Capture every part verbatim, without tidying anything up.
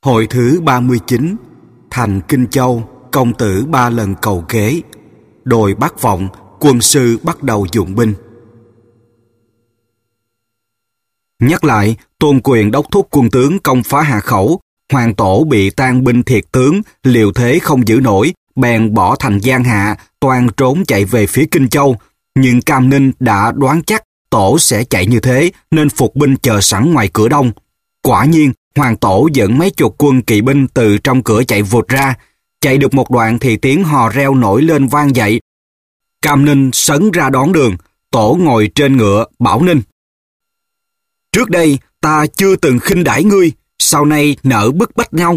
Hồi thứ ba mươi chín, thành Kinh Châu, công tử ba lần cầu kế. Đồi Bát Vọng, quân sư bắt đầu dụng binh. Nhắc lại, Tôn Quyền đốc thúc quân tướng công phá Hà Khẩu. Hoàng Tổ bị tan binh thiệt tướng, liều thế không giữ nổi, bèn bỏ thành Giang Hạ, toan trốn chạy về phía Kinh Châu. Nhưng Cam Ninh đã đoán chắc Tổ sẽ chạy như thế, nên phục binh chờ sẵn ngoài cửa đông. Quả nhiên, Hoàng Tổ dẫn mấy chục quân kỵ binh từ trong cửa chạy vụt ra. Chạy được một đoạn thì tiếng hò reo nổi lên vang dậy. Cam Ninh sấn ra đón đường. Tổ ngồi trên ngựa, bảo Ninh: "Trước đây ta chưa từng khinh đãi ngươi, sau này nỡ bức bách nhau."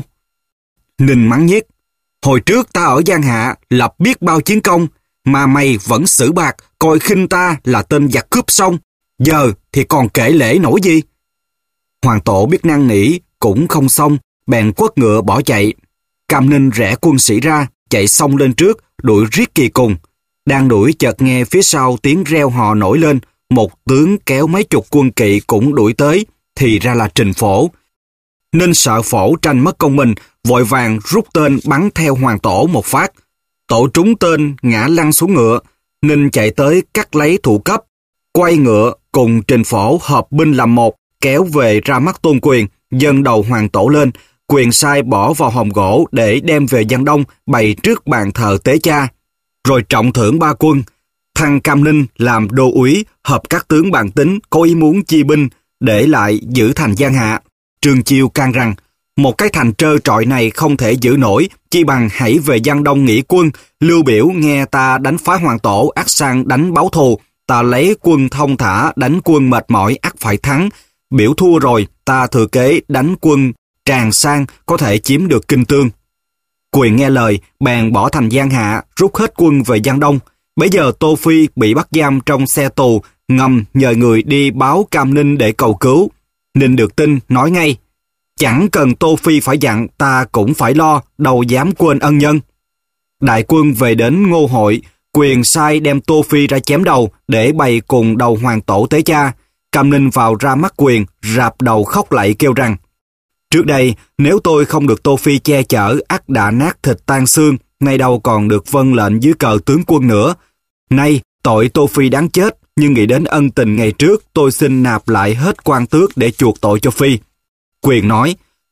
Ninh mắng nhiếc: "Hồi trước ta ở Giang Hạ lập biết bao chiến công, mà mày vẫn xử bạc, coi khinh ta là tên giặc cướp sông. Giờ thì còn kể lễ nổi gì?" Hoàng Tổ biết năn nỉ cũng không xong, bèn quất ngựa bỏ chạy. Cam Ninh rẽ quân sĩ ra, chạy xông lên trước, đuổi riết kỳ cùng. Đang đuổi chợt nghe phía sau tiếng reo hò nổi lên, một tướng kéo mấy chục quân kỵ cũng đuổi tới, thì ra là Trình Phổ. Ninh sợ Phổ tranh mất công mình, vội vàng rút tên bắn theo Hoàng Tổ một phát. Tổ trúng tên ngã lăn xuống ngựa. Ninh chạy tới cắt lấy thủ cấp, quay ngựa cùng Trình Phổ hợp binh làm một, kéo về ra mắt Tôn Quyền, dâng đầu Hoàng Tổ lên. Quyền sai bỏ vào hòm gỗ để đem về Giang Đông bày trước bàn thờ tế cha. Rồi trọng thưởng ba quân, thăng Cam Ninh làm đô úy, hợp các tướng bàn tính có ý muốn chi binh, để lại giữ thành Giang Hạ. Trương Chiêu can rằng, một cái thành trơ trọi này không thể giữ nổi, chi bằng hãy về Giang Đông nghỉ quân. Lưu Biểu nghe ta đánh phá Hoàng Tổ, ắt sang đánh báo thù. Ta lấy quân thông thả, đánh quân mệt mỏi, ắt phải thắng. Biểu thua rồi, ta thừa kế đánh quân Tràng Sang, có thể chiếm được Kinh Tương. Quyền nghe lời, bèn bỏ thành Giang Hạ, rút hết quân về Giang Đông. Bấy giờ Tô Phi bị bắt giam trong xe tù, ngầm nhờ người đi báo Cam Ninh để cầu cứu. Ninh được tin, nói ngay: "Chẳng cần Tô Phi phải dặn, ta cũng phải lo, đâu dám quên ân nhân." Đại quân về đến Ngô Hội, Quyền sai đem Tô Phi ra chém đầu, để bày cùng đầu Hoàng Tổ tế cha. Cam Ninh vào ra mắt Quyền, rạp đầu khóc lạy kêu rằng: "Trước đây, nếu tôi không được Tô Phi che chở, ắt đã nát thịt tan xương, nay đâu còn được vâng lệnh dưới cờ tướng quân nữa. Nay, tội Tô Phi đáng chết, nhưng nghĩ đến ân tình ngày trước, tôi xin nạp lại hết quan tước để chuộc tội cho Phi." Quyền nói: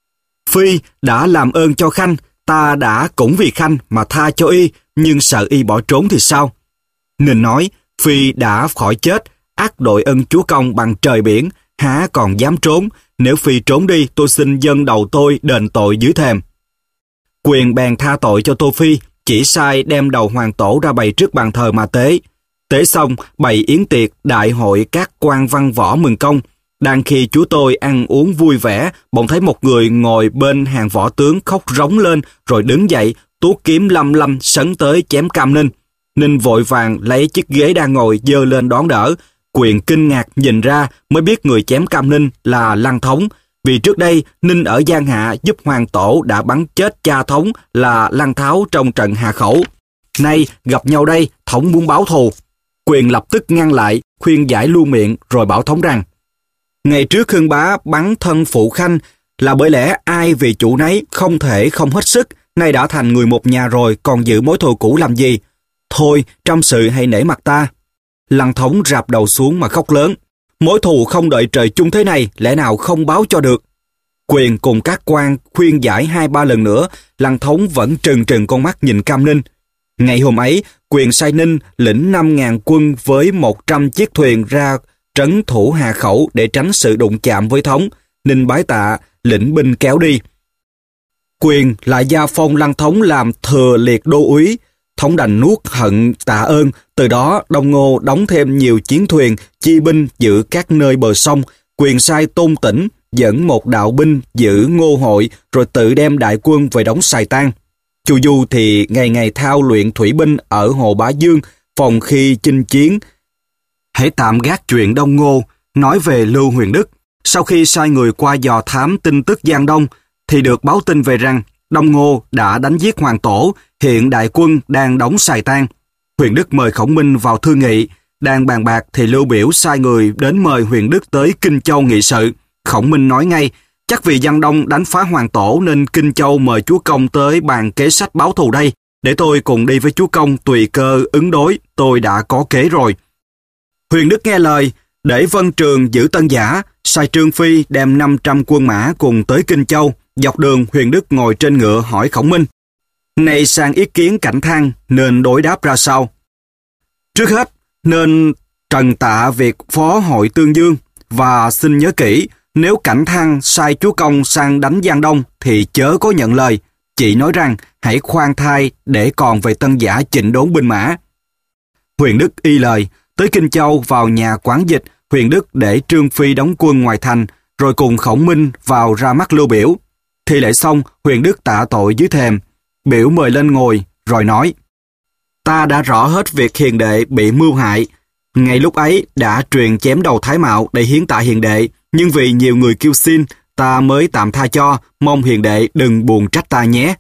"Phi đã làm ơn cho Khanh, ta đã cũng vì Khanh mà tha cho y, nhưng sợ y bỏ trốn thì sao?" Ninh nói: "Phi đã khỏi chết, ắt đội ân chúa công bằng trời biển, há còn dám trốn. Nếu Phi trốn đi, tôi xin dâng đầu tôi đền tội dưới thềm." Quyền bèn tha tội cho Tô Phi, chỉ sai đem đầu Hoàng Tổ ra bày trước bàn thờ mà tế. Tế xong, bày yến tiệc đại hội các quan văn võ mừng công. Đang khi chúa tôi ăn uống vui vẻ, bỗng thấy một người ngồi bên hàng võ tướng khóc rống lên, rồi đứng dậy, tuốt kiếm lâm lâm sấn tới chém Cam Ninh. Ninh vội vàng lấy chiếc ghế đang ngồi giơ lên đón đỡ. Quyền kinh ngạc nhìn ra, mới biết người chém Cam Ninh là Lăng Thống. Vì trước đây, Ninh ở Giang Hạ giúp Hoàng Tổ đã bắn chết cha Thống là Lăng Tháo trong trận Hà Khẩu. Nay gặp nhau đây, Thống muốn báo thù. Quyền lập tức ngăn lại, khuyên giải luôn miệng, rồi bảo Thống rằng: "Ngày trước Khương Bá bắn thân phụ Khanh là bởi lẽ ai vì chủ nấy, không thể không hết sức. Nay đã thành người một nhà rồi, còn giữ mối thù cũ làm gì? Thôi, trăm sự hãy nể mặt ta." Lăng Thống rạp đầu xuống mà khóc lớn: "Mối thù không đợi trời chung thế này, lẽ nào không báo cho được?" Quyền cùng các quan khuyên giải hai ba lần nữa, Lăng Thống vẫn trừng trừng con mắt nhìn Cam Ninh. Ngày hôm ấy, Quyền sai Ninh lĩnh năm ngàn quân với một trăm chiếc thuyền ra trấn thủ Hà Khẩu để tránh sự đụng chạm với Thống. Ninh bái tạ, lĩnh binh kéo đi. Quyền lại gia phong Lăng Thống làm thừa liệt đô úy. Thống đành nuốt hận tạ ơn. Từ đó Đông Ngô đóng thêm nhiều chiến thuyền, chi binh giữ các nơi bờ sông. Quyền sai Tôn Tĩnh dẫn một đạo binh giữ Ngô Hội, rồi tự đem đại quân về đóng Sài Tan. Chu Du thì ngày ngày thao luyện thủy binh ở hồ Bá Dương, phòng khi chinh chiến. Hãy tạm gác chuyện Đông Ngô, nói về Lưu Huyền Đức. Sau khi sai người qua dò thám tin tức Giang Đông, thì được báo tin về rằng Đông Ngô đã đánh giết Hoàng Tổ, hiện đại quân đang đóng Sài Tan. Huyền Đức mời Khổng Minh vào thương nghị. Đang bàn bạc thì Lưu Biểu sai người đến mời Huyền Đức tới Kinh Châu nghị sự. Khổng Minh nói ngay: Chắc vì Giang Đông đánh phá Hoàng Tổ nên Kinh Châu mời chúa công tới bàn kế sách báo thù đây. Để tôi cùng đi với chúa công tùy cơ ứng đối, tôi đã có kế rồi. Huyền Đức nghe lời, để Vân Trường giữ Tân Giả, sai Trương Phi đem năm trăm quân mã cùng tới Kinh Châu. Dọc đường Huyền Đức ngồi trên ngựa hỏi Khổng Minh. Này sang ý kiến Cảnh Thang nên đối đáp ra sao? Trước hết, nên trần tạ việc phó hội Tương Dương và xin nhớ kỹ, nếu Cảnh Thang sai chúa công sang đánh Giang Đông thì chớ có nhận lời, chỉ nói rằng hãy khoan thai để còn về Tân Giả chỉnh đốn binh mã. Huyền Đức y lời, tới Kinh Châu vào nhà Quán Dịch, Huyền Đức để Trương Phi đóng quân ngoài thành, rồi cùng Khổng Minh vào ra mắt Lưu Biểu. Thi lễ xong, Huyền Đức tạ tội dưới thềm. Biểu mời lên ngồi, rồi nói: Ta đã rõ hết việc hiền đệ bị mưu hại. Ngay lúc ấy đã truyền chém đầu Thái Mạo để hiến tạ hiền đệ, nhưng vì nhiều người kêu xin, ta mới tạm tha cho, mong hiền đệ đừng buồn trách ta nhé.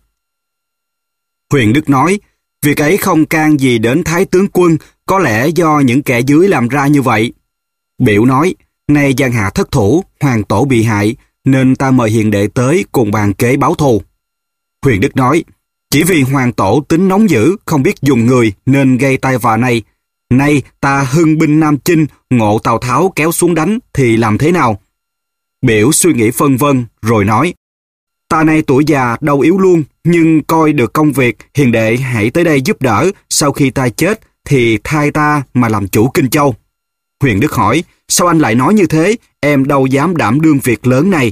Huyền Đức nói: Việc ấy không can gì đến Thái tướng quân, có lẽ do những kẻ dưới làm ra như vậy. Biểu nói: Nay giang hạ thất thủ, Hoàng Tổ bị hại, nên ta mời hiền đệ tới cùng bàn kế báo thù. Huyền Đức nói: Chỉ vì Hoàng Tổ tính nóng dữ, không biết dùng người nên gây tai vạ này. Nay ta hưng binh Nam Chinh, ngộ Tào Tháo kéo xuống đánh thì làm thế nào? Biểu suy nghĩ phân vân rồi nói: Ta nay tuổi già đau yếu luôn, nhưng coi được công việc, hiền đệ hãy tới đây giúp đỡ, sau khi ta chết thì thay ta mà làm chủ Kinh Châu. Huyền Đức hỏi: Sao anh lại nói như thế? Em đâu dám đảm đương việc lớn này.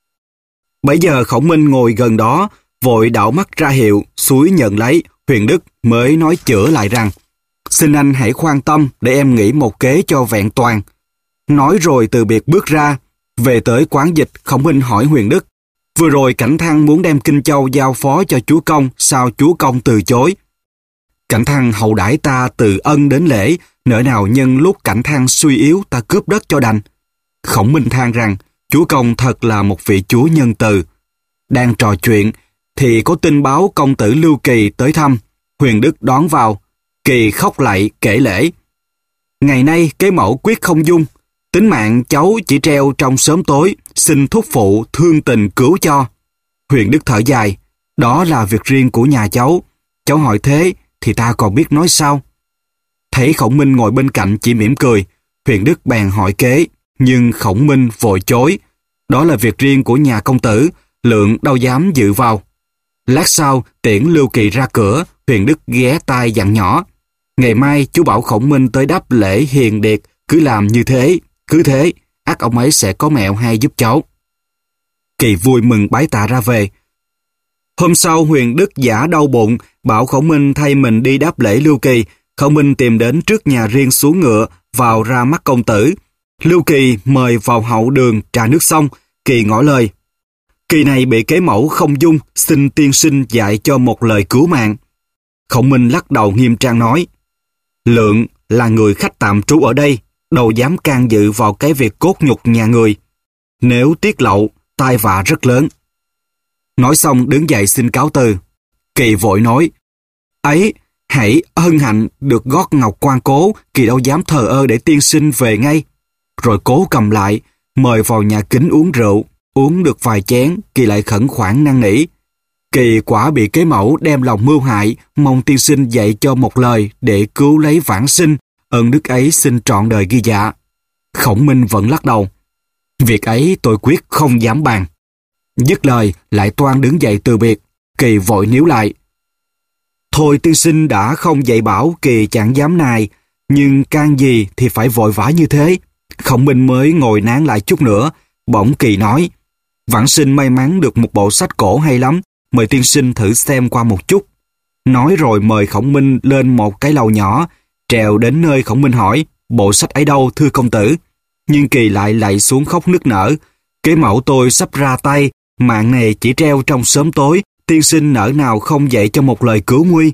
Bấy giờ Khổng Minh ngồi gần đó, vội đảo mắt ra hiệu, xúi nhận lấy. Huyền Đức mới nói chữa lại rằng: Xin anh hãy khoan tâm để em nghĩ một kế cho vẹn toàn. Nói rồi từ biệt bước ra. Về tới Quán Dịch, Khổng Minh hỏi Huyền Đức: Vừa rồi Cảnh Thang muốn đem Kinh Châu giao phó cho chúa công, sao chúa công từ chối? Cảnh Thang hậu đãi ta từ ân đến lễ, nỡ nào nhân lúc Cảnh Thang suy yếu ta cướp đất cho đành. Khổng Minh than rằng chúa công thật là một vị chúa nhân từ. Đang trò chuyện thì có tin báo công tử Lưu Kỳ tới thăm. Huyền Đức đón vào. Kỳ khóc lạy kể lễ: Ngày nay kế mẫu quyết không dung, tính mạng cháu chỉ treo trong sớm tối, xin thúc phụ thương tình cứu cho. Huyền Đức thở dài: Đó là việc riêng của nhà cháu. Cháu hỏi thế thì ta còn biết nói sao? Thấy Khổng Minh ngồi bên cạnh chỉ mỉm cười, Huyền Đức bèn hỏi kế, nhưng Khổng Minh vội chối: Đó là việc riêng của nhà công tử, Lượng đâu dám dự vào. Lát sau tiễn Lưu Kỳ ra cửa, Huyền Đức ghé tai dặn nhỏ: Ngày mai chú bảo Khổng Minh tới đáp lễ hiền điệt, cứ làm như thế, cứ thế, ắt ông ấy sẽ có mẹo hay giúp cháu. Kỳ vui mừng bái tạ ra về. Hôm sau Huyền Đức giả đau bụng, bảo Khổng Minh thay mình đi đáp lễ Lưu Kỳ. Khổng Minh tìm đến trước nhà riêng xuống ngựa, vào ra mắt công tử. Lưu Kỳ mời vào hậu đường trà nước xong, Kỳ ngỏ lời: Kỳ này bị kế mẫu không dung, xin tiên sinh dạy cho một lời cứu mạng. Khổng Minh lắc đầu nghiêm trang nói: Lượng là người khách tạm trú ở đây, đâu dám can dự vào cái việc cốt nhục nhà người. Nếu tiết lộ, tai vạ rất lớn. Nói xong đứng dậy xin cáo từ. Kỳ vội nói: Ấy, hãy hân hạnh được gót ngọc quan Cố, Kỳ đâu dám thờ ơ để tiên sinh về ngay. Rồi Cố cầm lại, mời vào nhà kính uống rượu. Uống được vài chén, Kỳ lại khẩn khoản năn nỉ. Kỳ quả bị kế mẫu đem lòng mưu hại, mong tiên sinh dạy cho một lời để cứu lấy vãng sinh, ơn đức ấy xin trọn đời ghi dạ. Khổng Minh vẫn lắc đầu: Việc ấy tôi quyết không dám bàn. Dứt lời lại toan đứng dậy từ biệt. Kỳ vội níu lại: Thôi tiên sinh đã không dạy bảo, Kỳ chẳng dám nài, nhưng can gì thì phải vội vã như thế. Khổng Minh mới ngồi nán lại chút nữa, bỗng Kỳ nói: Vãng sinh may mắn được một bộ sách cổ hay lắm, mời tiên sinh thử xem qua một chút. Nói rồi mời Khổng Minh lên một cái lầu nhỏ, trèo đến nơi Khổng Minh hỏi: Bộ sách ấy đâu thưa công tử? Nhưng Kỳ lại lạy xuống khóc nức nở: Kế mẫu tôi sắp ra tay, mạng này chỉ treo trong sớm tối, tiên sinh nỡ nào không dạy cho một lời cứu nguy.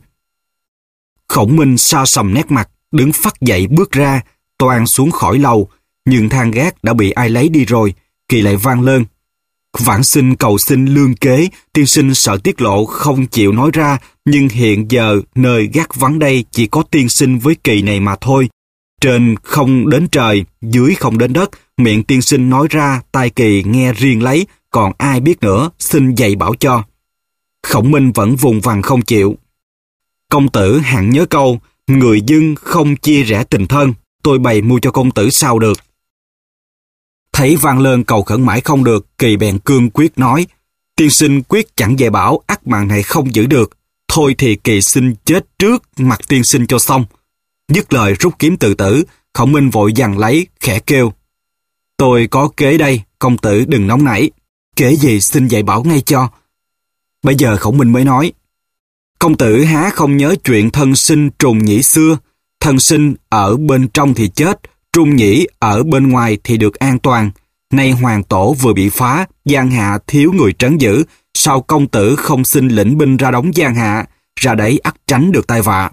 Khổng Minh sa sầm nét mặt, đứng phắt dậy bước ra, toan xuống khỏi lầu, nhưng thang gác đã bị ai lấy đi rồi. Kỳ lại vang lên: Vãng sinh cầu xin lương kế, tiên sinh sợ tiết lộ không chịu nói ra, nhưng hiện giờ nơi gác vắng đây chỉ có tiên sinh với Kỳ này mà thôi. Trên không đến trời, dưới không đến đất, miệng tiên sinh nói ra tai Kỳ nghe riêng lấy, còn ai biết nữa, xin dạy bảo cho. Khổng Minh vẫn vùng vằng không chịu. Công tử hẳn nhớ câu, người dưng không chia rẽ tình thân, tôi bày mưu cho công tử sao được. Thấy Văn Lơn cầu khẩn mãi không được, Kỳ bèn cương quyết nói, tiên sinh quyết chẳng dạy bảo, ắt mạng này không giữ được. Thôi thì Kỳ xin chết trước mặt tiên sinh cho xong. Dứt lời rút kiếm tự tử, Khổng Minh vội giằng lấy, khẽ kêu, tôi có kế đây, công tử đừng nóng nảy. Kế gì xin dạy bảo ngay cho. Bây giờ Khổng Minh mới nói, công tử há không nhớ chuyện thân sinh trùng nhĩ xưa. Thân sinh ở bên trong thì chết, trùng nhĩ ở bên ngoài thì được an toàn. Nay hoàng tổ vừa bị phá, giang hạ thiếu người trấn giữ. Sao công tử không xin lĩnh binh ra đóng giang hạ, ra đấy ắt tránh được tai vạ.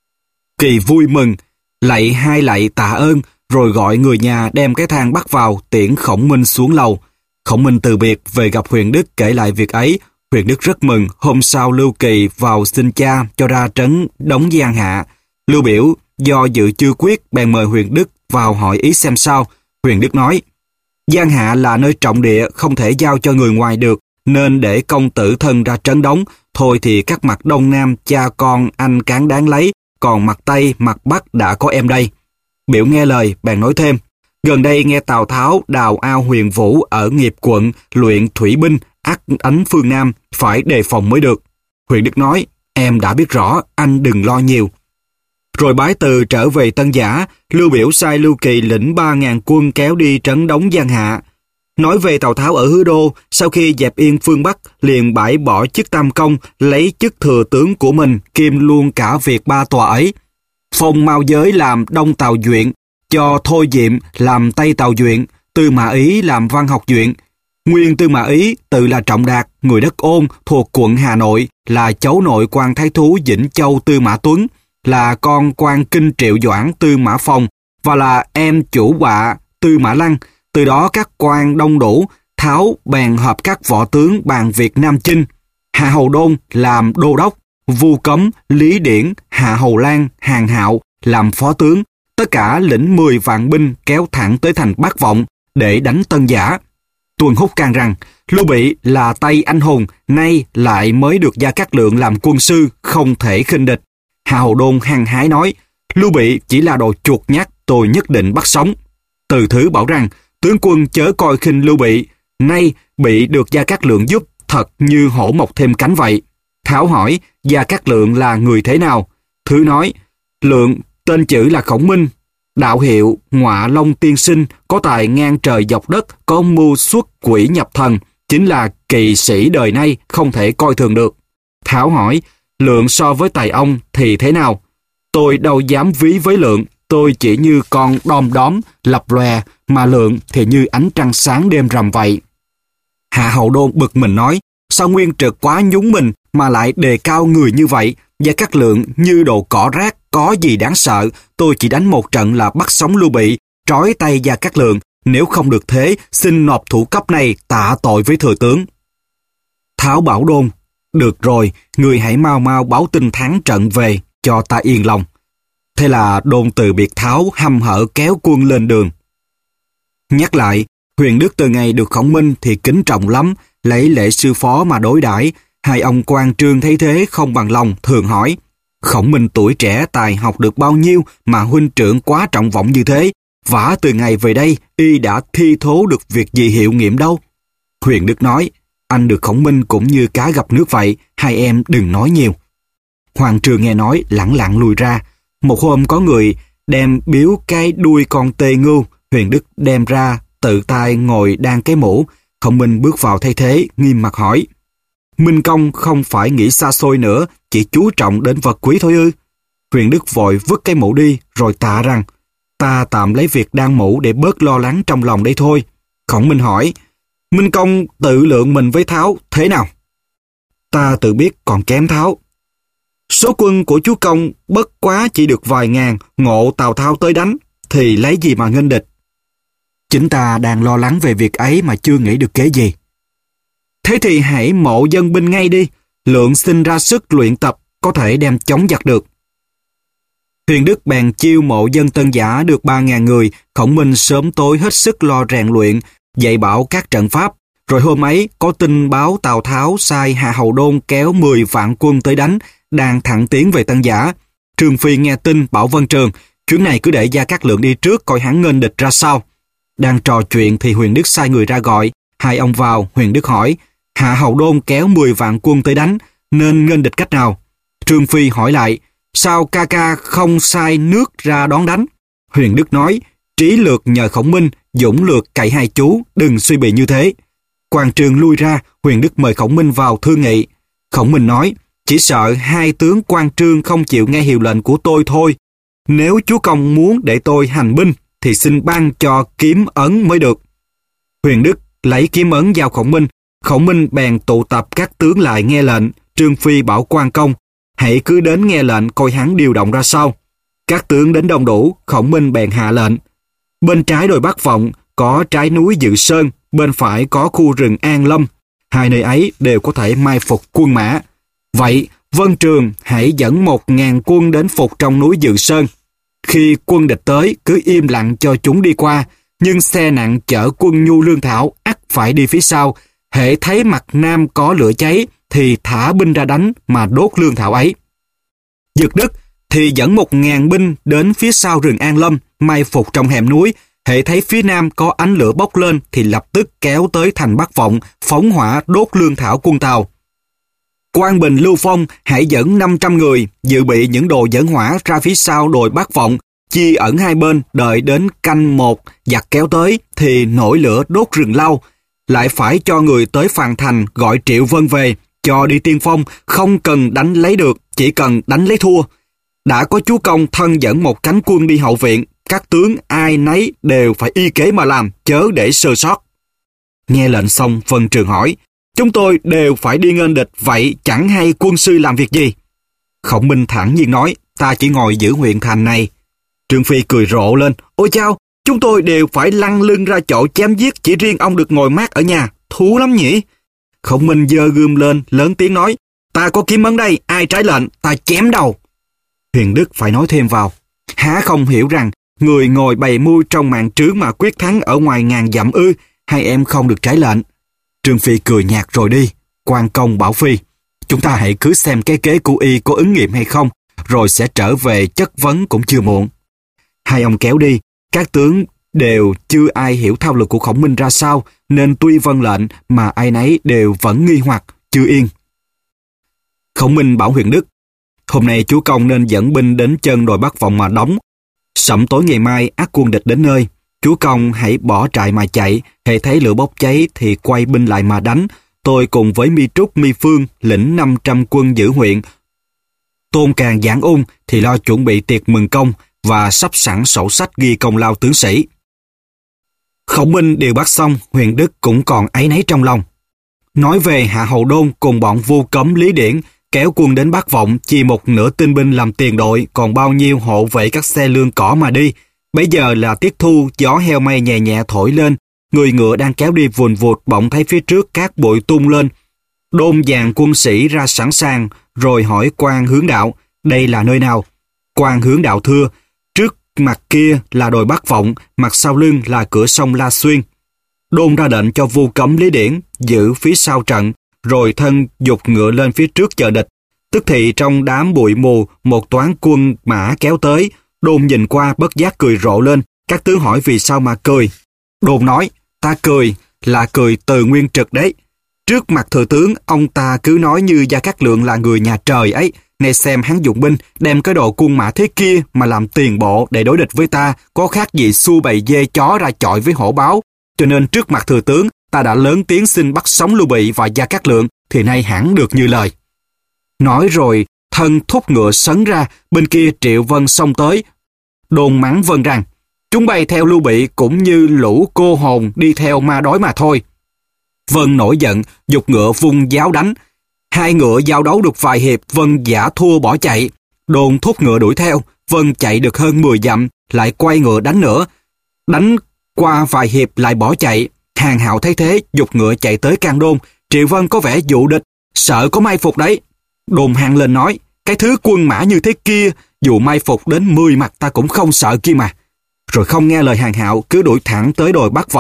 Kỳ vui mừng, lạy hai lạy tạ ơn, rồi gọi người nhà đem cái thang bắt vào, tiễn Khổng Minh xuống lầu. Khổng Minh từ biệt về gặp Huyền Đức kể lại việc ấy. Huyền Đức rất mừng, hôm sau Lưu Kỳ vào xin cha cho ra trấn đóng giang hạ. Lưu Biểu do dự chưa quyết bèn mời Huyền Đức vào hỏi ý xem sao. Huyền Đức nói, giang hạ là nơi trọng địa, không thể giao cho người ngoài được, nên để công tử thân ra trấn đóng. Thôi thì các mặt đông nam cha con anh cán đáng lấy, còn mặt tây mặt bắc đã có em đây. Biểu nghe lời bèn nói thêm, gần đây nghe Tào Tháo đào ao Huyền Vũ ở Nghiệp quận luyện thủy binh, ắt đánh phương Nam, phải đề phòng mới được. Huyền Đức nói, em đã biết rõ, anh đừng lo nhiều. Rồi bái từ trở về Tân Giả, Lưu Biểu sai Lưu Kỳ lĩnh ba ngàn quân kéo đi trấn đóng giang hạ. Nói về Tào Tháo ở Hứa Đô, sau khi dẹp yên phương Bắc, liền bãi bỏ chức tam công, lấy chức thừa tướng của mình, kiêm luôn cả việc ba tòa ấy. Phong Mao Giới làm Đông Tào Duyện, cho Thôi Diệm làm Tây Tào Duyện, Tư Mã Ý làm Văn Học Duyện. Nguyên Tư Mã Ý tự là Trọng Đạt, người đất Ôn, thuộc quận Hà Nội, là cháu nội quan thái thú Vĩnh Châu Tư Mã Tuấn, là con quan kinh Triệu Doãn Tư Mã Phong, và là em chủ bạ Tư Mã Lăng. Từ đó các quan đông đủ, Tháo bèn hợp các võ tướng bàn việc Nam Chinh. Hạ Hầu Đôn làm đô đốc, Vu Cấm, Lý Điển, Hạ Hầu Lan, Hàn Hạo làm phó tướng, tất cả lĩnh mười vạn binh kéo thẳng tới thành Bát Vọng để đánh Tân Giả. Tuần Húc can rằng, Lưu Bị là Tây anh hùng, nay lại mới được Gia Cát Lượng làm quân sư, không thể khinh địch. Hạ Hầu Đôn hăng hái nói, Lưu Bị chỉ là đồ chuột nhắt, tôi nhất định bắt sống. Từ Thứ bảo rằng, tướng quân chớ coi khinh Lưu Bị, nay bị được Gia Cát Lượng giúp, thật như hổ mọc thêm cánh vậy. Tháo hỏi, Gia Cát Lượng là người thế nào? Thứ nói, Lượng tên chữ là Khổng Minh, đạo hiệu Ngọa Long tiên sinh, có tài ngang trời dọc đất, có mưu xuất quỷ nhập thần, chính là kỳ sĩ đời nay, không thể coi thường được. Tháo hỏi, Lượng so với tài ông thì thế nào? Tôi đâu dám ví với Lượng, tôi chỉ như con đom đóm, lập lòe, mà Lượng thì như ánh trăng sáng đêm rằm vậy. Hạ Hầu Đôn bực mình nói, sao Nguyên Trực quá nhúng mình mà lại đề cao người như vậy? Gia Cát Lượng như đồ cỏ rác, có gì đáng sợ, tôi chỉ đánh một trận là bắt sống Lưu Bị, trói tay Gia Cát Lượng, nếu không được thế, xin nộp thủ cấp này tạ tội với thừa tướng. Tháo bảo Đôn, được rồi, người hãy mau mau báo tin thắng trận về, cho ta yên lòng. Thế là Đôn từ biệt Tháo, hăm hở kéo quân lên đường. Nhắc lại, Huyền Đức từ ngày được Khổng Minh thì kính trọng lắm, lấy lễ sư phó mà đối đãi. Hai ông quan trương thấy thế không bằng lòng, thường hỏi, Khổng Minh tuổi trẻ tài học được bao nhiêu mà huynh trưởng quá trọng vọng như thế, vả từ ngày về đây y đã thi thố được việc gì hiệu nghiệm đâu. Huyền Đức nói, anh được Khổng Minh cũng như cá gặp nước vậy, hai em đừng nói nhiều. Hoàng Trường nghe nói lẳng lặng lùi ra. Một hôm có người đem biếu cái đuôi con tê ngưu, Huyền Đức đem ra tự tay ngồi đan cái mũ. Khổng Minh bước vào thay thế, nghiêm mặt hỏi, Minh Công không phải nghĩ xa xôi nữa, chỉ chú trọng đến vật quý thôi ư? Huyền Đức vội vứt cái mũ đi, rồi tạ rằng, ta tạm lấy việc đan mũ để bớt lo lắng trong lòng đây thôi. Khổng Minh hỏi, Minh Công tự lượng mình với Tháo thế nào? Ta tự biết còn kém Tháo. Số quân của chúa công bất quá chỉ được vài ngàn, ngộ Tào Tháo tới đánh, thì lấy gì mà nghênh địch? Chính ta đang lo lắng về việc ấy mà chưa nghĩ được kế gì. Thế thì hãy mộ dân binh ngay đi, Lượng xin ra sức luyện tập, có thể đem chống giặc được. Huyền Đức bèn chiêu mộ dân Tân Giả được ba ngàn người. Khổng Minh sớm tối hết sức lo rèn luyện, dạy bảo các trận pháp. Rồi hôm ấy có tin báo Tào Tháo sai Hạ Hầu Đôn kéo mười vạn quân tới đánh, đang thẳng tiến về Tân Giả. Trương Phi nghe tin bảo Vân Trường, chuyến này cứ để Gia Cát Lượng đi trước coi hắn nghênh địch ra sao. Đang trò chuyện thì Huyền Đức sai người ra gọi. Hai ông vào, Huyền Đức hỏi, Hạ Hầu Đôn kéo mười vạn quân tới đánh, nên nghênh địch cách nào? Trương Phi hỏi lại, sao ca ca không sai nước ra đón đánh? Huyền Đức nói, trí lược nhờ Khổng Minh, dũng lược cậy hai chú, đừng suy bị như thế. Quan Trương lui ra, Huyền Đức mời Khổng Minh vào thương nghị. Khổng Minh nói, chỉ sợ hai tướng Quan Trương không chịu nghe hiệu lệnh của tôi thôi. Nếu chúa công muốn để tôi hành binh, thì xin ban cho kiếm ấn mới được. Huyền Đức lấy kiếm ấn giao Khổng Minh. Khổng Minh bèn tụ tập các tướng lại nghe lệnh. Trương Phi bảo Quan Công, hãy cứ đến nghe lệnh coi hắn điều động ra sao. Các tướng đến đông đủ, Khổng Minh bèn hạ lệnh. Bên trái đồi Bắc Vọng có trái núi Dự Sơn, bên phải có khu rừng An Lâm. Hai nơi ấy đều có thể mai phục quân mã. Vậy, Vân Trường hãy dẫn một ngàn quân đến phục trong núi Dự Sơn. Khi quân địch tới, cứ im lặng cho chúng đi qua, nhưng xe nặng chở quân nhu lương thảo ắt phải đi phía sau. Hễ thấy mặt nam có lửa cháy, thì thả binh ra đánh mà đốt lương thảo ấy. Dực Đức thì dẫn một ngàn binh đến phía sau rừng An Lâm, mai phục trong hẻm núi. Hễ thấy phía nam có ánh lửa bốc lên thì lập tức kéo tới thành Bắc Vọng, phóng hỏa đốt lương thảo quân Tào. Quang Bình, Lưu Phong hãy dẫn năm trăm người, dự bị những đồ dẫn hỏa ra phía sau đồi Bắc Vọng, chia ẩn hai bên, đợi đến canh một, giặc kéo tới thì nổi lửa đốt rừng lau. Lại phải cho người tới Phàn Thành gọi Triệu Vân về, cho đi tiên phong, không cần đánh lấy được, chỉ cần đánh lấy thua. Đã có chúa công thân dẫn một cánh quân đi hậu viện, các tướng ai nấy đều phải y kế mà làm, chớ để sơ sót. Nghe lệnh xong, Vân Trường hỏi, chúng tôi đều phải đi nghênh địch, vậy chẳng hay quân sư làm việc gì? Khổng Minh thản nhiên nói, ta chỉ ngồi giữ huyện thành này. Trương Phi cười rộ lên, ôi chao, chúng tôi đều phải lăn lưng ra chỗ chém giết, chỉ riêng ông được ngồi mát ở nhà, thú lắm nhỉ? Khổng Minh giơ gươm lên, lớn tiếng nói, ta có kiếm ấn đây, ai trái lệnh, ta chém đầu. Huyền Đức phải nói thêm vào, há không hiểu rằng người ngồi bày mưu trong màn trướng mà quyết thắng ở ngoài ngàn dặm ư, hai em không được trái lệnh. Trương Phi cười nhạt rồi đi. Quan Công bảo Phi, chúng ta hãy cứ xem cái kế của y có ứng nghiệm hay không, rồi sẽ trở về chất vấn cũng chưa muộn. Hai ông kéo đi, các tướng đều chưa ai hiểu thao lược của Khổng Minh ra sao, nên tuy vâng lệnh mà ai nấy đều vẫn nghi hoặc, chưa yên. Khổng Minh bảo Huyền Đức, hôm nay chúa công nên dẫn binh đến chân đồi Bắc Vọng mà đóng. Sẩm tối ngày mai ắt quân địch đến nơi, chúa công hãy bỏ trại mà chạy, hễ thấy lửa bốc cháy thì quay binh lại mà đánh. Tôi cùng với Mi Trúc, Mi Phương lĩnh năm trăm quân giữ huyện. Tôn Càn, Giảng Ung thì lo chuẩn bị tiệc mừng công và sắp sẵn sổ sách ghi công lao tướng sĩ. Khổng Minh điều bắt xong, Huyền Đức cũng còn áy náy trong lòng. Nói về Hạ Hầu Đôn cùng bọn Vu Cấm, Lý Điển kéo quân đến Bắc Vọng, chỉ một nửa tinh binh làm tiền đội, còn bao nhiêu hộ vệ các xe lương cỏ mà đi. Bây giờ là tiết thu, gió heo mây nhẹ nhẹ thổi lên, người ngựa đang kéo đi vùn vụt, bỗng thấy phía trước cát bụi tung lên. Đôn dàn quân sĩ ra sẵn sàng, rồi hỏi Quan Hướng Đạo, đây là nơi nào? Quan Hướng Đạo thưa, trước mặt kia là đồi Bắc Vọng, mặt sau lưng là cửa sông La Xuyên. Đôn ra lệnh cho Vu Cấm, Lý Điển giữ phía sau trận, rồi thân dục ngựa lên phía trước chờ địch. Tức thì trong đám bụi mù, một toán quân mã kéo tới. Đôn nhìn qua bất giác cười rộ lên. Các tướng hỏi vì sao mà cười. Đôn nói, ta cười là cười từ Nguyên Trực đấy. Trước mặt thừa tướng, ông ta cứ nói như Gia Cát Lượng là người nhà trời ấy. Này xem hắn dụng binh, đem cái đồ quân mã thế kia mà làm tiền bộ để đối địch với ta, có khác gì xua bầy dê chó ra chọi với hổ báo. Cho nên trước mặt thừa tướng, ta đã lớn tiếng xin bắt sống Lưu Bị và Gia Cát Lượng, thì nay hẳn được như lời. Nói rồi, thân thúc ngựa sấn ra, bên kia Triệu Vân xông tới. Đôn mắng Vân rằng, chúng bay theo Lưu Bị cũng như lũ cô hồn đi theo ma đói mà thôi. Vân nổi giận, giục ngựa vung giáo đánh. Hai ngựa giao đấu được vài hiệp, Vân giả thua bỏ chạy. Đôn thúc ngựa đuổi theo, Vân chạy được hơn mười dặm, lại quay ngựa đánh nữa. Đánh qua vài hiệp lại bỏ chạy. Hàng Hạo thấy thế, giục ngựa chạy tới can Đôn. Triệu Vân có vẻ dụ địch, sợ có mai phục đấy. Đôn hăng lên nói, cái thứ quân mã như thế kia, dù mai phục đến mười mặt ta cũng không sợ kia mà. Rồi không nghe lời Hàng Hạo, cứ đuổi thẳng tới đồi Bắc Vọng.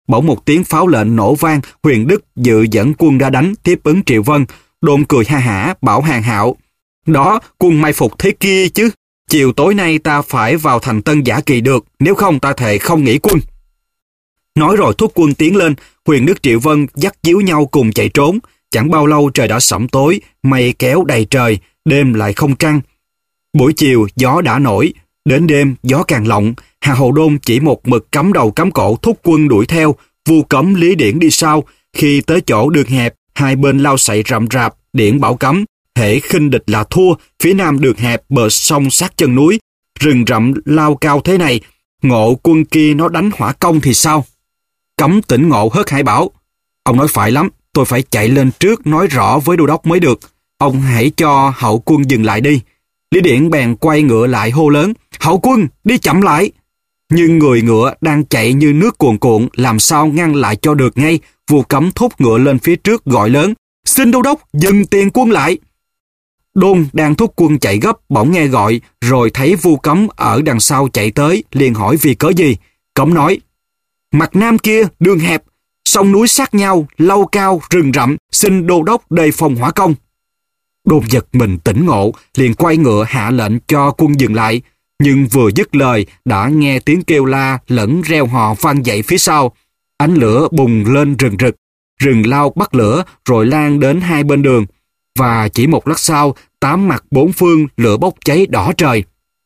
Bỗng một tiếng pháo lệnh nổ vang, Huyền Đức dự dẫn quân ra đánh, tiếp ứng Triệu Vân. Đôn cười ha hả, bảo Hàng Hạo: đó, quân mai phục thế kia chứ. Chiều tối nay ta phải vào thành Tân Giả Kỳ được, nếu không ta thề không nghỉ quân. Nói rồi thúc quân tiến lên, Huyền Đức Triệu Vân dắt díu nhau cùng chạy trốn. Chẳng bao lâu trời đã sẫm tối, mây kéo đầy trời, đêm lại không trăng. Buổi chiều gió đã nổi, đến đêm gió càng lộng. Hà Hầu Đôn chỉ một mực cắm đầu cắm cổ thúc quân đuổi theo, Vu Cấm Lý Điển đi sau. Khi tới chỗ đường hẹp, hai bên lao sậy rậm rạp, Điển bảo cấm: hễ khinh địch là thua. Phía nam đường hẹp, bờ sông sát chân núi, rừng rậm lao cao thế này, ngộ quân kia nó đánh hỏa công thì sao? Cấm tỉnh ngộ hớt hải bảo: ông nói phải lắm, tôi phải chạy lên trước nói rõ với đô đốc mới được. Ông hãy cho hậu quân dừng lại đi. Lý Điển bèn quay ngựa lại hô lớn: hậu quân, đi chậm lại. Nhưng người ngựa đang chạy như nước cuồn cuộn, làm sao ngăn lại cho được ngay. Vu Cấm thúc ngựa lên phía trước gọi lớn: xin đô đốc dừng tiền quân lại. Đôn đang thúc quân chạy gấp, bỗng nghe gọi, rồi thấy Vu Cấm ở đằng sau chạy tới, liền hỏi vì cớ gì. Cấm nói: mặt nam kia đường hẹp, sông núi sát nhau, lâu cao, rừng rậm, xin đô đốc đề phòng hỏa công. Đôn giật mình tỉnh ngộ, liền quay ngựa hạ lệnh cho quân dừng lại. Nhưng vừa dứt lời, đã nghe tiếng kêu la lẫn reo hò vang dậy phía sau. Ánh lửa bùng lên rừng rực, rừng lao bắt lửa rồi lan đến hai bên đường. Và chỉ một lát sau, tám mặt bốn phương lửa bốc cháy đỏ trời.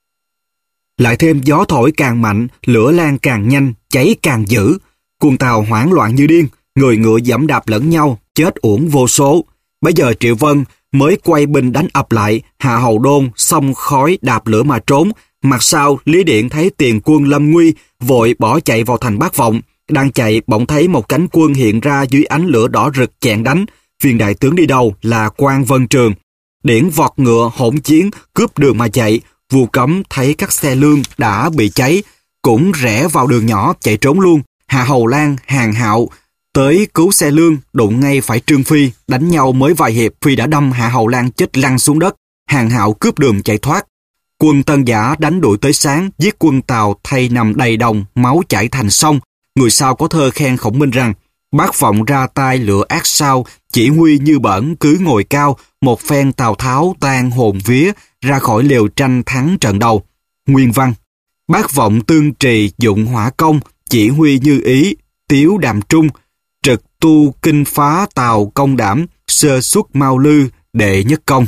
Lại thêm gió thổi càng mạnh, lửa lan càng nhanh, cháy càng dữ. Quân Tàu hoảng loạn như điên, người ngựa giẫm đạp lẫn nhau, chết uổng vô số. Bây giờ Triệu Vân mới quay binh đánh ập lại, Hạ Hầu Đôn xông khói đạp lửa mà trốn. Mặt sau, Lý Điển thấy tiền quân lâm nguy, vội bỏ chạy vào thành Bát Vọng. Đang chạy, bỗng thấy một cánh quân hiện ra dưới ánh lửa đỏ rực chẹn đánh. Viên đại tướng đi đầu là Quan Vân Trường. Điển vọt ngựa hỗn chiến, cướp đường mà chạy. Vu Cấm thấy các xe lương đã bị cháy, cũng rẽ vào đường nhỏ chạy trốn luôn. Hạ Hầu Lan, Hàng Hạo tới cứu xe lương, đụng ngay phải Trương Phi. Đánh nhau mới vài hiệp, Phi đã đâm Hạ Hầu Lan chết lăn xuống đất. Hàng Hạo cướp đường chạy thoát. Quân Tân Giả đánh đuổi tới sáng, giết quân Tàu thay nằm đầy đồng, máu chảy thành sông. Người sau có thơ khen Khổng Minh rằng: Bát Vọng ra tay lửa ác sao, chỉ huy như bẩn cứ ngồi cao, một phen Tào Tháo tan hồn vía, ra khỏi liều tranh thắng trận đầu. Nguyên văn: Bát Vọng tương trì dụng hỏa công, chỉ huy như ý, tiếu đàm trung, trực tu kinh phá Tào công đảm, sơ xuất mau lư, đệ nhất công.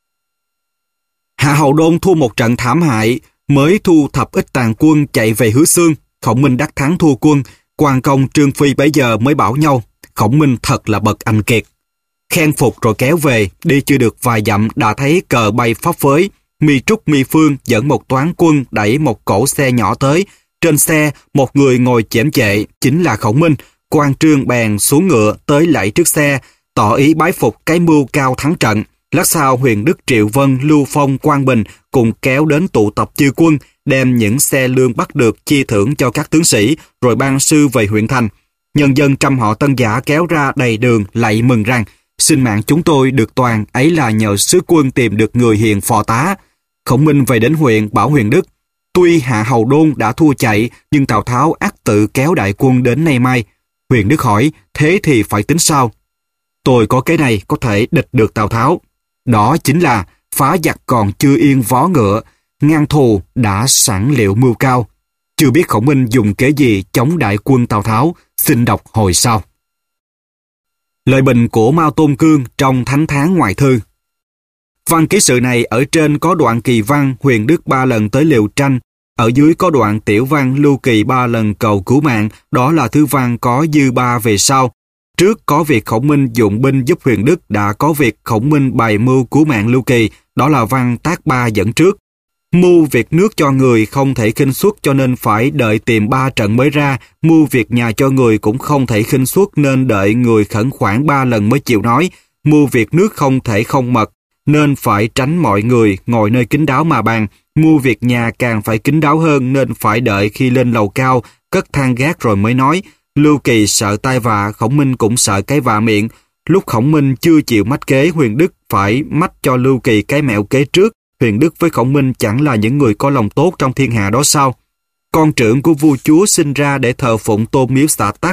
Hạ Hầu Đôn thua một trận thảm hại, mới thu thập ít tàn quân chạy về Hứa Xương. Khổng Minh đắc thắng thua quân, Quan Công Trương Phi bấy giờ mới bảo nhau: Khổng Minh thật là bậc anh kiệt. Khen phục rồi kéo về, đi chưa được vài dặm đã thấy cờ bay phấp phới. Mi Trúc Mi Phương dẫn một toán quân đẩy một cỗ xe nhỏ tới. Trên xe, một người ngồi chễm chệ, chính là Khổng Minh. Quan Trương bèn xuống ngựa tới lạy trước xe, tỏ ý bái phục cái mưu cao thắng trận. Lát sau Huyền Đức Triệu Vân, Lưu Phong, Quang Bình cùng kéo đến tụ tập chư quân, đem những xe lương bắt được chi thưởng cho các tướng sĩ, rồi ban sư về huyện thành. Nhân dân trăm họ Tân Giả kéo ra đầy đường lạy mừng rằng: sinh mạng chúng tôi được toàn, ấy là nhờ sứ quân tìm được người hiền phò tá. Khổng Minh về đến huyện bảo Huyền Đức: tuy Hạ Hầu Đôn đã thua chạy, nhưng Tào Tháo ắt tự kéo đại quân đến nay mai. Huyền Đức hỏi: thế thì phải tính sao? Tôi có cái này có thể địch được Tào Tháo. Đó chính là phá giặc còn chưa yên vó ngựa, ngang thù đã sẵn liệu mưu cao. Chưa biết Khổng Minh dùng kế gì chống đại quân Tào Tháo, xin đọc hồi sau. Lời bình của Mao Tôn Cương trong Thánh Tháng Ngoại Thư. Văn ký sự này ở trên có đoạn kỳ văn Huyền Đức ba lần tới liều tranh, ở dưới có đoạn tiểu văn Lưu Kỳ ba lần cầu cứu mạng, đó là thứ văn có dư ba về sau. Trước có việc Khổng Minh dụng binh giúp Huyền Đức, đã có việc Khổng Minh bày mưu cứu mạng Lưu Kỳ, đó là văn tác ba dẫn trước. Mưu việc nước cho người không thể khinh suất cho nên phải đợi tìm ba trận mới ra, mưu việc nhà cho người cũng không thể khinh suất nên đợi người khẩn khoản ba lần mới chịu nói, mưu việc nước không thể không mật nên phải tránh mọi người ngồi nơi kín đáo mà bàn, mưu việc nhà càng phải kín đáo hơn nên phải đợi khi lên lầu cao, cất thang gác rồi mới nói. Lưu Kỳ sợ tai vạ, Khổng Minh cũng sợ cái vạ miệng. Lúc Khổng Minh chưa chịu mách kế, Huyền Đức phải mách cho Lưu Kỳ cái mẹo kế trước. Huyền Đức với Khổng Minh chẳng là những người có lòng tốt trong thiên hạ đó sao? Con trưởng của vua chúa sinh ra để thờ phụng tôn miếu xã tắc,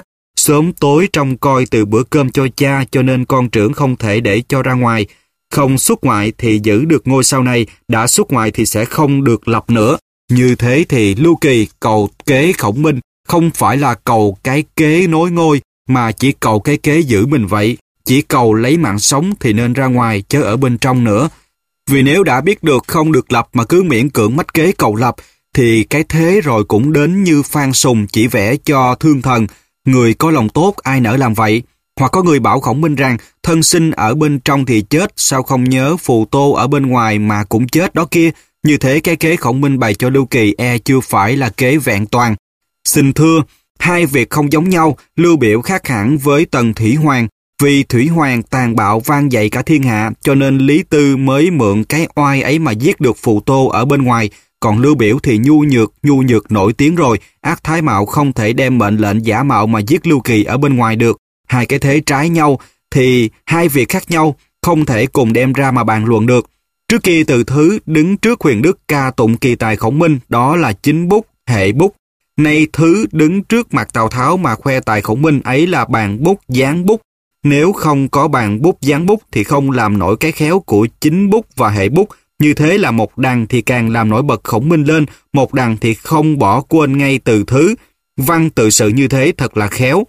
sớm tối trông coi từ bữa cơm cho cha, cho nên con trưởng không thể để cho ra ngoài. Không xuất ngoại thì giữ được ngôi sau này, đã xuất ngoại thì sẽ không được lập nữa. Như thế thì Lưu Kỳ cầu kế Khổng Minh không phải là cầu cái kế nối ngôi, mà chỉ cầu cái kế giữ mình vậy. Chỉ cầu lấy mạng sống thì nên ra ngoài, chớ ở bên trong nữa. Vì nếu đã biết được không được lập mà cứ miễn cưỡng mách kế cầu lập, thì cái thế rồi cũng đến như Phan Sùng chỉ vẽ cho thương thần. Người có lòng tốt ai nỡ làm vậy? Hoặc có người bảo Khổng Minh rằng thân sinh ở bên trong thì chết, sao không nhớ phù tô ở bên ngoài mà cũng chết đó kia. Như thế cái kế Khổng Minh bày cho Lưu Kỳ e chưa phải là kế vẹn toàn. Xin thưa, hai việc không giống nhau. Lưu Biểu khác hẳn với Tần Thủy Hoàng. Vì Thủy Hoàng tàn bạo vang dậy cả thiên hạ, cho nên Lý Tư mới mượn cái oai ấy mà giết được phù tô ở bên ngoài. Còn Lưu Biểu thì nhu nhược, nhu nhược nổi tiếng rồi. Ác Thái Mạo không thể đem mệnh lệnh giả mạo mà giết Lưu Kỳ ở bên ngoài được. Hai cái thế trái nhau thì hai việc khác nhau, không thể cùng đem ra mà bàn luận được. Trước kia Từ Thứ đứng trước Huyền Đức ca tụng kỳ tài Khổng Minh, đó là chính bút, hệ bút. Nay Thứ đứng trước mặt Tào Tháo mà khoe tài Khổng Minh, ấy là bàn bút, dán bút. Nếu không có bàn bút, dán bút thì không làm nổi cái khéo của chính bút và hệ bút. Như thế là một đằng thì càng làm nổi bật Khổng Minh lên, một đằng thì không bỏ quên ngay Từ Thứ. Văn tự sự như thế thật là khéo.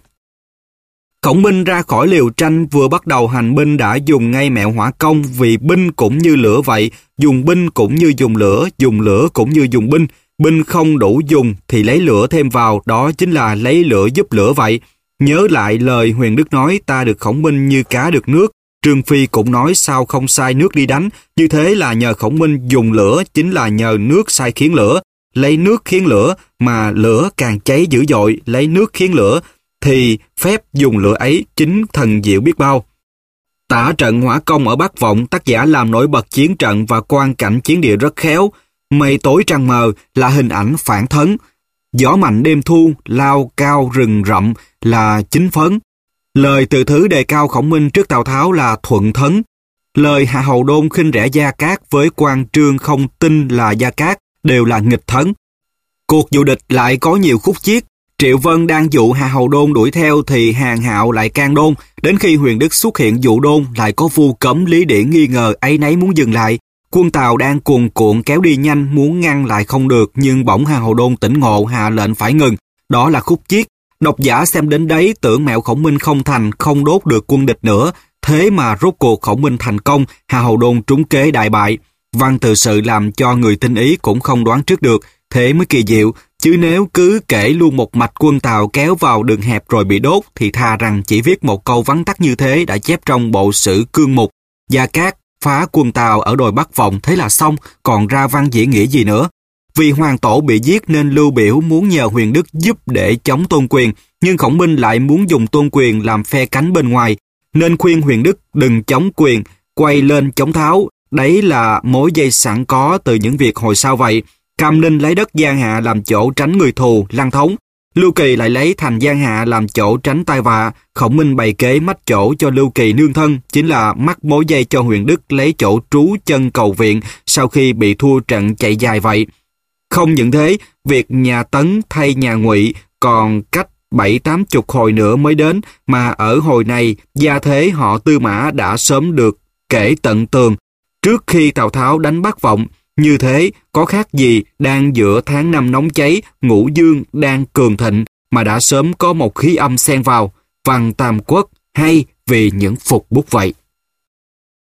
Khổng Minh ra khỏi liều tranh vừa bắt đầu hành binh đã dùng ngay mẹo hỏa công, vì binh cũng như lửa vậy, dùng binh cũng như dùng lửa, dùng lửa cũng như dùng binh. Binh không đủ dùng thì lấy lửa thêm vào, đó chính là lấy lửa giúp lửa vậy. Nhớ lại lời Huyền Đức nói ta được Khổng Minh như cá được nước. Trương Phi cũng nói sao không sai nước đi đánh. Như thế là nhờ Khổng Minh dùng lửa, chính là nhờ nước sai khiến lửa. Lấy nước khiến lửa, mà lửa càng cháy dữ dội, lấy nước khiến lửa, thì phép dùng lửa ấy chính thần diệu biết bao. Tả trận hỏa công ở Bắc Vọng, tác giả làm nổi bật chiến trận và quang cảnh chiến địa rất khéo. Mây tối trăng mờ là hình ảnh phản thấn. Gió mạnh đêm thu, lao cao rừng rậm là chính phấn. Lời Từ Thứ đề cao Khổng Minh trước Tào Tháo là thuận thấn. Lời Hạ Hầu Đôn khinh rẻ Gia Cát với Quan Trương không tin là Gia Cát đều là nghịch thấn. Cuộc dụ địch lại có nhiều khúc chiết. Triệu Vân đang dụ Hạ Hầu Đôn đuổi theo thì Hàn Hạo lại can đôn. Đến khi Huyền Đức xuất hiện dụ đôn, lại có vu cấm Lý Điển nghi ngờ ấy nấy muốn dừng lại. Quân Tào đang cuồn cuộn kéo đi nhanh muốn ngăn lại không được, nhưng bỗng Hạ Hầu Đôn tỉnh ngộ hạ lệnh phải ngừng. Đó là khúc chiết. Độc giả xem đến đấy tưởng mẹo Khổng Minh không thành, không đốt được quân địch nữa. Thế mà rốt cuộc Khổng Minh thành công, Hạ Hầu Đôn trúng kế đại bại. Văn tự sự làm cho người tinh ý cũng không đoán trước được, thế mới kỳ diệu. Chứ nếu cứ kể luôn một mạch quân Tào kéo vào đường hẹp rồi bị đốt, thì thà rằng chỉ viết một câu vắn tắt như thế đã chép trong bộ sử Cương Mục. Gia Cát phá quân Tào ở đồi Bắc Vọng thế là xong, còn ra văn dĩ nghĩa gì nữa. Vì Hoàng Tổ bị giết nên Lưu Biểu muốn nhờ Huyền Đức giúp để chống Tôn Quyền, nhưng Khổng Minh lại muốn dùng Tôn Quyền làm phe cánh bên ngoài, nên khuyên Huyền Đức đừng chống Quyền, quay lên chống Tháo. Đấy là mối dây sẵn có từ những việc hồi sau vậy. Cam Ninh lấy đất Giang Hạ làm chỗ tránh người thù, Lăng Thống. Lưu Kỳ lại lấy thành Giang Hạ làm chỗ tránh tai vạ. Khổng Minh bày kế mách chỗ cho Lưu Kỳ nương thân, chính là mắc mối dây cho Huyền Đức lấy chỗ trú chân cầu viện sau khi bị thua trận chạy dài vậy. Không những thế, việc nhà Tấn thay nhà Ngụy còn cách bảy tám chục hồi nữa mới đến, mà ở hồi này gia thế họ Tư Mã đã sớm được kể tận tường trước khi Tào Tháo đánh Bắc Vọng. Như thế có khác gì đang giữa tháng năm nóng cháy, ngũ dương đang cường thịnh mà đã sớm có một khí âm xen vào. Văn Tam Quốc hay vì những phục bút vậy.